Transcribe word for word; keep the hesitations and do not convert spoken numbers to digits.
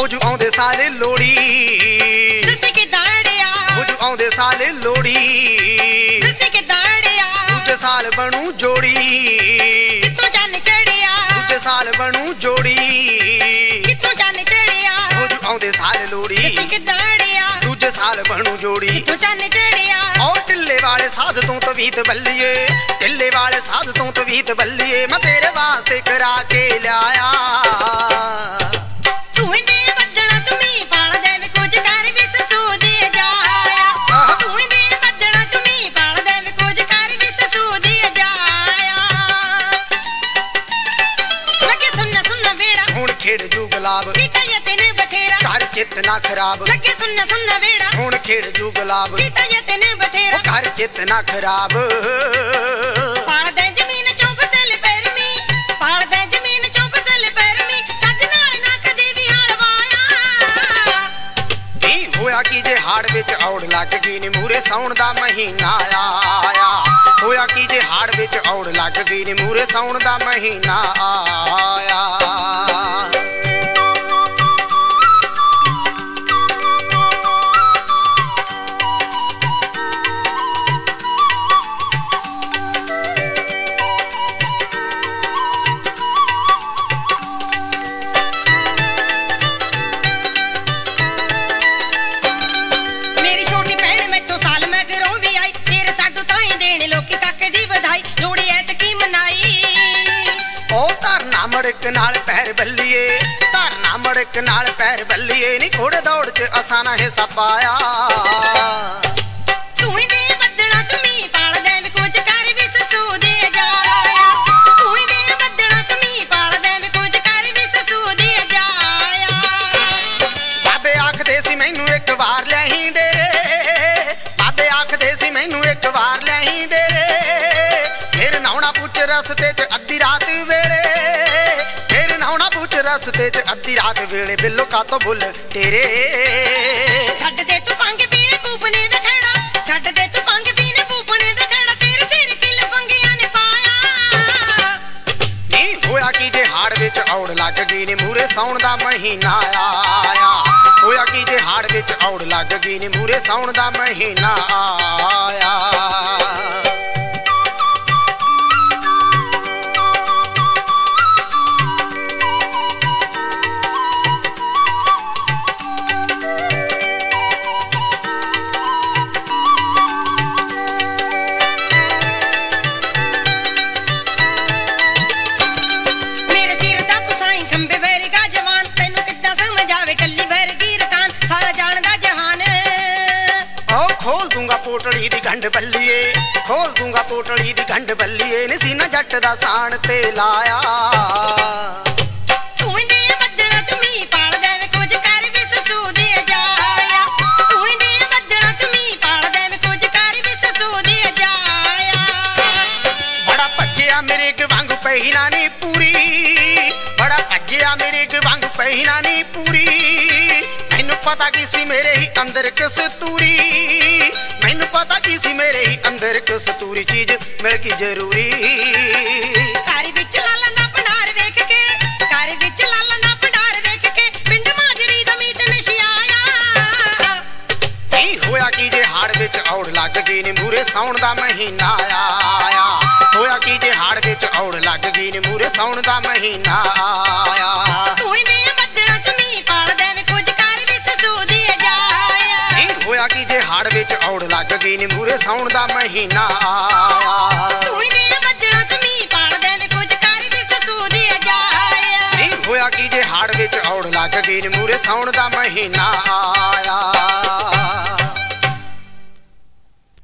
ਹੋ ਜੂ ਆਉਂਦੇ ਸਾਲੇ ਲੋੜੀ ਤੁਸੀਂ ਕਿੱਦਾਂ ਅੜਿਆ ਹੋ ਜੂ ਆਉਂਦੇ ਸਾਲੇ ਲੋੜੀ ਤੁਸੀਂ ਕਿੱਦਾਂ ਅੜਿਆ ਦੂਜੇ ਸਾਲ ਬਣੂ ਜੋੜੀ ਕਿੱਥੋਂ ਚੰਨ ਚੜਿਆ ਦੂਜੇ ਸਾਲ ਬਣੂ ਜੋੜੀ ਕਿੱਥੋਂ ਚੰਨ ਚੜਿਆ ਹੋ ਜੂ ਆਉਂਦੇ ਸਾਲ ਲੋੜੀ ਤੁਸੀਂ ਕਿੱਦਾਂ ਅੜਿਆ ਦੂਜੇ ਸਾਲ ਬਣੂ ਜੋੜੀ ਕਿੱਥੋਂ ਚੰਨ ਚੜਿਆ ਓ ਢਿੱਲੇ ਵਾਲੇ ਸਾਧ ਤੋਂ ਤਵੀਤ ਬੱਲੀਏ ਢਿੱਲੇ ਵਾਲੇ ਸਾਧ ਤੋਂ ਤਵੀਤ ਬੱਲੀਏ ਮੈਂ ਤੇਰੇ ਵਾਸਤੇ ਕਰਾ ਕੇ ਲਿਆਇਆ ਤੂੰ ਦੇ ਵੱਜਣਾ ਚੁੰਮੀ ਪਾਲ ਦੇ ਵੇ ਕੁਝ ਕਰ ਵੀ ਸਸੂ ਦੀ ਜਾਇਆ ਤੂੰ ਦੇ ਵੱਜਣਾ ਚੁੰਮੀ ਪਾਲ ਦੇ ਵੇ ਕੁਝ ਕਰ ਵੀ ਸਸੂ ਦੀ ਜਾਇਆ ਲੱਗੇ ਸੁਣਨਾ ਸੁਣਨਾ ਵੇੜਾ ਹੁਣ ਖੇਡ ਜੂ ਗੁਲਾਬ ਕੀਤਾ ਯਤਨ ਬਥੇਰਾ ਘਰ ਚਿੱਤ ਨਾ ਖਰਾਬ ਲੱਗੇ ਸੁਣਨਾ ਸੁਣਨਾ ਵੇੜਾ ਹੁਣ ਖੇਡ ਜੂ ਗੁਲਾਬ ਕੀਤਾ ਯਤਨ ਬਥੇਰਾ ਘਰ ਚਿੱਤ ਨਾ ਖਰਾਬ ਪਾਲ ਦੇ ਜ਼ਮੀਨ ਚੋਂ ਫਸਲ ਪੈਰਮੀ ਪਾਲ ਦੇ ਜ਼ਮੀਨ ਚੋਂ ਫਸਲ ਪੈਰਮੀ ਚੱਜ ਨਾਲ ਨਾ ਕਦੇ ਵੀ ਹਲਵਾਇਆ ਨਹੀਂ ਹੋਇਆ ਕੀ ਜੇ ਹਾੜ ਵਿੱਚ ਔੜ ਲੱਗ ਗਈ ਨੀ ਮੂਰੇ ਸਾਉਣ ਦਾ ਮਹੀਨਾ ਆਇਆ ਹੋਇਆ ਕੀ ਜੇ ਹਾੜ ਵਿੱਚ ਔੜ ਲੱਗ ਗਈ ਨੀ ਮੂਰੇ ਸਾਉਣ ਦਾ ਮਹੀਨਾ ਆਇਆ ਮੇਰੀ ਛੋਟੀ ਭੈਣ ਮੈਥੋਂ ਸਾਲ ਮਗਰੋਂ ਵੀ ਆਈ ਤੇਰੇ ਸਾਡੂ ਤਾਈ ਦੇਣ ਲੋਕੀ ਕਾਕੇ ਦੀ ਵਧਾਈ ਲੋੜੀ ਐਤਕੀ ਮਨਾਈ ਉਹ ਧਰਨਾ ਮੜਕ ਨਾਲ ਪੈਰ ਬੱਲੀਏ ਧਰਨਾ ਮੜਕ ਨਾਲ ਪੈਰ ਬੱਲੀਏ ਨੀ ਘੋੜੇ ਦੌੜ ਚ ਅਸਾਂ ਨਾ ਹਿੱਸਾ ਪਾਇਆ ਤੂੰ ਦੇ ਵੱਜਣਾ ਚੁੰਮੀ ਪਾਲ ਦੇ ਵੇ ਕੁਝ ਕਰ ਵੀ ਸਸੂ ਦੀ ਜਾਇਆ ਤੂੰ ਦੇ ਵੱਜਣਾ ਚੁੰਮੀ ਪਾਲ ਦੇ ਵੇ ਕੁਝ ਕਰ ਵੀ ਸਸੂ ਦੀ ਜਾਇਆ ਬਾਬੇ ਆਖਦੇ ਸੀ ਮੈਨੂੰ ਇੱਕ ਵਾਰ ਲਿਆਹੀਂ ਡੇਰੇ ਬਾਬੇ ਆਖਦੇ ਸੀ ਮੈਨੂੰ ਇੱਕ ਵਾਰ ਲਿਆਹੀਂ ਡੇਰੇ ਫਿਰ ਨਾਉਣਾ ਪੁੱਛ ਰਸਤੇ ਚ ਅੱਧੀ ਰਾਤ ਵੇਲੇ ਫਿਰ ਨਾਉਣਾ ਪੁੱਛ ਰਸਤੇ ਚ ਅੱਧੀ ਰਾਤ ਵੇਲੇ ਬਿੱਲੋ ਕਾਤੋਂ ਬੁੱਲ ਤੇਰੇ ਛੱਡ ਦੇ ਤੂੰ ਪੰਗ ਪੀਣੇ ਪੂਪਨੇ ਦਾ ਖੜਾ ਛੱਡ ਦੇ ਤੂੰ ਪੰਗ ਪੀਣੇ ਪੂਪਨੇ ਦਾ ਖੜਾ ਤੇਰੇ ਸਿਰ ਕਿਲ ਪੰਗਿਆਂ ਨੇ ਪਾਇਆ ਨਹੀਂ ਹੋਇਆ ਕੀ ਜੇ ਹਾੜ ਵਿੱਚ ਔੜ ਲੱਗ ਗਈ ਨੀ ਮੂਰੇ ਸਾਉਣ ਦਾ ਮਹੀਨਾ ਆਇਆ ਹੋਇਆ ਕੀ ਜੇ ਹਾੜ ਵਿੱਚ ਔੜ ਲੱਗ ਗਈ ਨੀ ਮੂਰੇ ਸਾਉਣ ਦਾ ਮਹੀਨਾ ਆਇਆ ਮੇਰੇ ਸਿਰ ਦਾ ਤੂੰ ਸਾਈਂ ਖੰਬੇ ਵਰਗਾ ਜਵਾਨ ਤੈਨੂੰ ਕਿੱਦਾਂ ਸਮਝ ਆਵੇ ਟੱਲੀ ਵਰਗੀ ਰਕਾਨ ਸਾਰਾ ਜਾਣਦਾ ਜਹਾਨ ਓ ਖੋਲ ਦੂੰਗਾ ਪੋਟਲੀ ਦੀ ਗੰਢ ਬੱਲੀਏ ਖੋਲ ਦੂੰਗਾ ਪੋਟਲੀ ਦੀ ਗੰਢ ਬੱਲੀਏ ਨੀ ਸੀਨਾ ਜੱਟ ਦਾ ਸਾਣ ਤੇ ਲਾਇਆ ਤੂੰ ਦੇ ਵੱਜਣਾ ਚੁੰਮੀ ਪਾਲ ਦੇ ਵੇ ਕੁਝ ਕਰ ਵੀ ਸਸੂ ਦੀ ਜਾਇਆ ਤੂੰ ਦੇ ਵੱਜਣਾ ਚੁੰਮੀ ਪਾਲ ਦੇ ਵੇ ਕੁਝ ਕਰ ਵੀ ਸਸੂ ਦੀ ਜਾਇਆ ਬੜਾ ਭੱਜਿਆ ਮੇਰੇ ਗ ਵਾਂਗ ਪਹਿਨਾ ਨੀ ਪੂਰੀ ਬੜਾ ਭੱਜਿਆ ਮੇਰੇ ਗ ਵਾਂਗ ਪਹਿਨਾ ਨੀ ਪੂਰੀ ਮੈਨੂੰ ਪਤਾ ਕੀ ਸੀ ਮੇਰੇ ਹੀ ਅੰਦਰ ਕਸਤੂਰੀ ਮੈਨੂੰ ਪਤਾ ਕੀ ਸੀ ਮੇਰੇ ਹੀ ਅੰਦਰ ਕਸਤੂਰੀ ਚੀਜ਼ ਮਿਲ ਗਈ ਜ਼ਰੂਰੀ ਘਰ ਵਿੱਚ ਲਾਲਾਂ ਦਾ ਭੰਡਾਰ ਵੇਖ ਕੇ ਘਰ ਵਿੱਚ ਲਾਲਾਂ ਦਾ ਭੰਡਾਰ ਵੇਖ ਕੇ ਪਿੰਡ ਮਾਜਰੀ ਦਾ ਮੀਤ ਨਸ਼ਿਆਇਆ ਨਹੀਂ ਹੋਇਆ ਕੀ ਜੇ ਹਾੜ ਵਿੱਚ ਔੜ ਲੱਗ ਗਈ ਨੀ ਮੂਰੇ ਸਾਉਣ ਦਾ ਮਹੀਨਾ ਆਇਆ ਹੋਇਆ ਕੀ ਜੇ ਹਾੜ ਵਿੱਚ ਔੜ ਲੱਗ ਗਈ ਨੀ ਮੂਰੇ ਸਾਉਣ ਦਾ ਮਹੀਨਾ ਆਇਆ ਤੂੰ ਦੇ ਵੱਜਣਾ ਚੁੰਮੀ ਪਾਲ ਦੇ ਵੇ ਕੁਝ ਕਰ ਵੀ ਸਸੂ ਦੀ ਜਾਇਆ ਨਹੀਂ ਹੋਇਆ ਕੀ ਜੇ ਹਾੜ ਵਿੱਚ ਔੜ ਲੱਗ ਗਈ ਨੀ ਮੂਰੇ ਸਾਉਣ ਦਾ ਮਹੀਨਾ ਆਇਆ ਤੂੰ ਦੇ ਵੱਜਣਾ ਚੁੰਮੀ ਪਾਲ ਦੇ ਵੇ ਕੁਝ ਕਰ ਵੀ ਸਸੂ ਦੀ ਜਾਇਆ ਨਹੀਂ ਹੋਇਆ ਕੀ ਜੇ ਹਾੜ ਵਿੱਚ ਔੜ ਲੱਗ ਗਈ ਨੀ ਮੂਰੇ ਸਾਉਣ ਦਾ ਮਹੀਨਾ ਆਇਆ